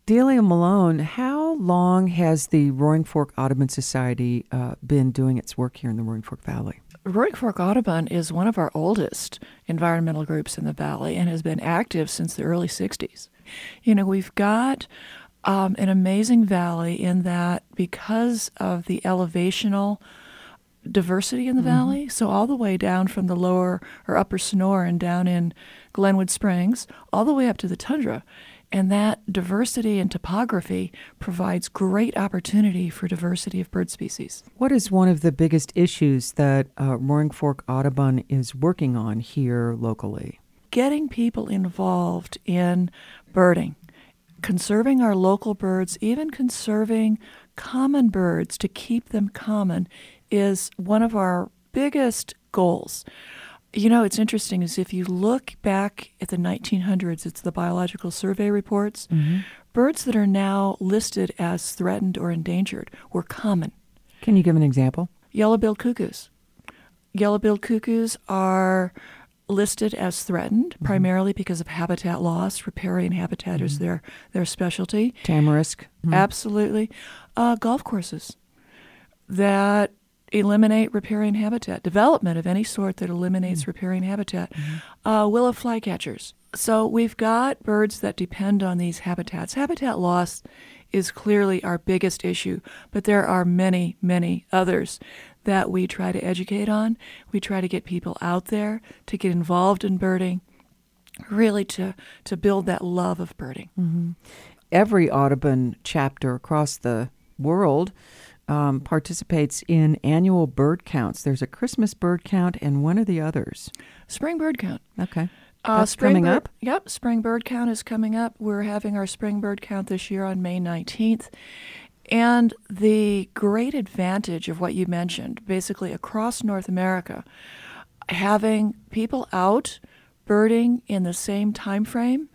Delia Malone, how long has the Roaring Fork Audubon Society been doing its work here in the Roaring Fork Valley? Roaring Fork Audubon is one of our oldest environmental groups in the valley and has been active since the early 60s. We've got an amazing valley in that because of the elevational diversity in the valley, so all the way down from the lower or upper Sonoran down in Glenwood Springs, all the way up to the tundra. And that diversity in topography provides great opportunity for diversity of bird species. What is one of the biggest issues that Roaring Fork Audubon is working on here locally? Getting people involved in birding, conserving our local birds, even conserving common birds to keep them common is one of our biggest goals. It's interesting is if you look back at the 1900s, it's the Biological Survey reports, birds that are now listed as threatened or endangered were common. Can you give an example? Yellow-billed cuckoos. Yellow-billed cuckoos are listed as threatened primarily because of habitat loss. Riparian habitat is their specialty. Tamarisk. Absolutely. Golf courses that eliminate riparian habitat, development of any sort that eliminates riparian habitat, willow flycatchers. So we've got birds that depend on these habitats. Habitat loss is clearly our biggest issue, but there are many, many others that we try to educate on. We try to get people out there to get involved in birding, really to build that love of birding. Every Audubon chapter across the world participates in annual bird counts. There's a Christmas bird count and one of the others. Spring bird count. Okay. That's coming up? Yep, spring bird count is coming up. We're having our spring bird count this year on May 19th. And the great advantage of what you mentioned, basically across North America, having people out birding in the same time frame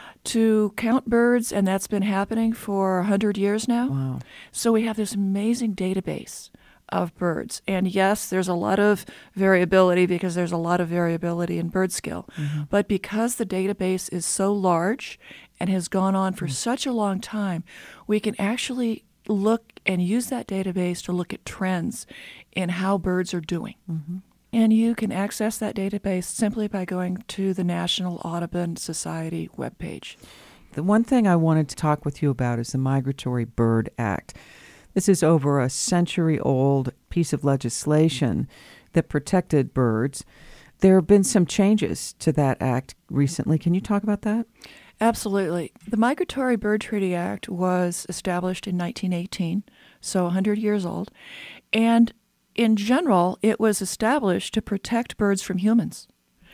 to count birds, and that's been happening for 100 years now. Wow. So we have this amazing database of birds. And yes, there's a lot of variability because there's a lot of variability in bird skill. But because the database is so large and has gone on for such a long time, we can actually look and use that database to look at trends in how birds are doing. And you can access that database simply by going to the National Audubon Society webpage. The one thing I wanted to talk with you about is the Migratory Bird Act. This is over a century-old piece of legislation that protected birds. There have been some changes to that act recently. Can you talk about that? Absolutely. The Migratory Bird Treaty Act was established in 1918, so 100 years old, and in general, it was established to protect birds from humans.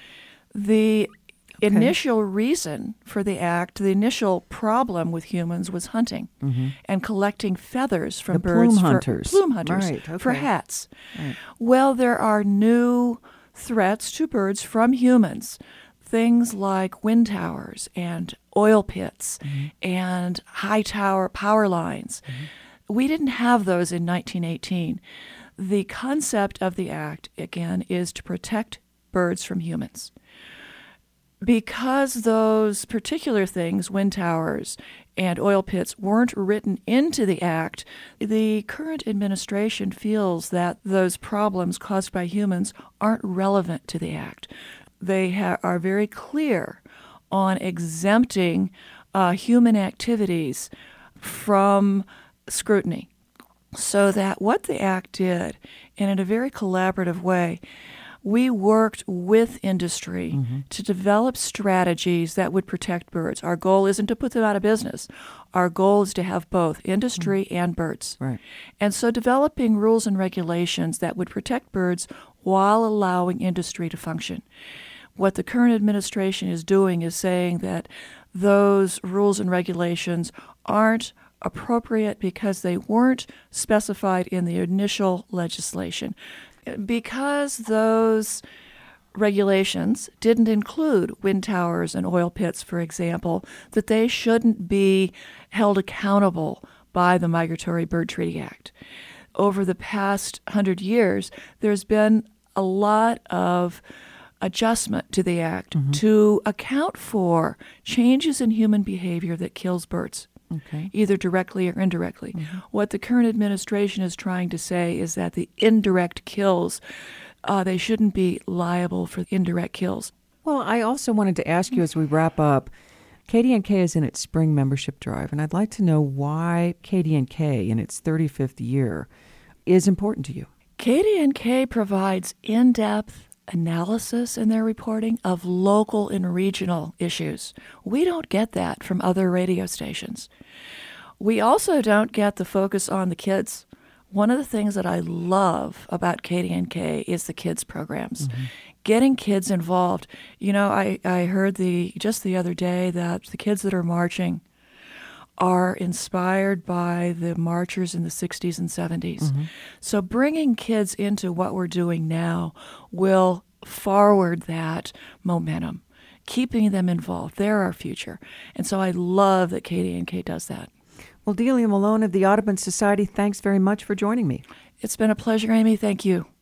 The initial reason for the act, the initial problem with humans was hunting and collecting feathers from birds. Plume hunters Right, for hats. Right. Well, there are new threats to birds from humans. Things like wind towers and oil pits and high tower power lines. We didn't have those in 1918. The concept of the act, again, is to protect birds from humans. Because those particular things, wind towers and oil pits, weren't written into the act, the current administration feels that those problems caused by humans aren't relevant to the act. They are very clear on exempting human activities from scrutiny. So that what the act did, and in a very collaborative way, we worked with industry to develop strategies that would protect birds. Our goal isn't to put them out of business. Our goal is to have both industry and birds. Right. And so developing rules and regulations that would protect birds while allowing industry to function. What the current administration is doing is saying that those rules and regulations aren't appropriate because they weren't specified in the initial legislation. Because those regulations didn't include wind towers and oil pits, for example, that they shouldn't be held accountable by the Migratory Bird Treaty Act. Over the past 100 years, there's been a lot of adjustment to the act to account for changes in human behavior that kills birds. Okay. either directly or indirectly. Mm-hmm. What the current administration is trying to say is that the indirect kills, they shouldn't be liable for indirect kills. Well, I also wanted to ask you as we wrap up, KDNK is in its spring membership drive, and I'd like to know why KDNK in its 35th year is important to you. KDNK provides in-depth analysis in their reporting of local and regional issues. We don't get that from other radio stations. We also don't get the focus on the kids. One of the things that I love about KDNK is the kids programs. Mm-hmm. Getting kids involved. You know, I heard just the other day that the kids that are marching are inspired by the marchers in the 60s and 70s. Mm-hmm. So bringing kids into what we're doing now will forward that momentum, keeping them involved. They're our future. And so I love that KDNK does that. Well, Delia Malone of the Audubon Society, thanks very much for joining me. It's been a pleasure, Amy. Thank you.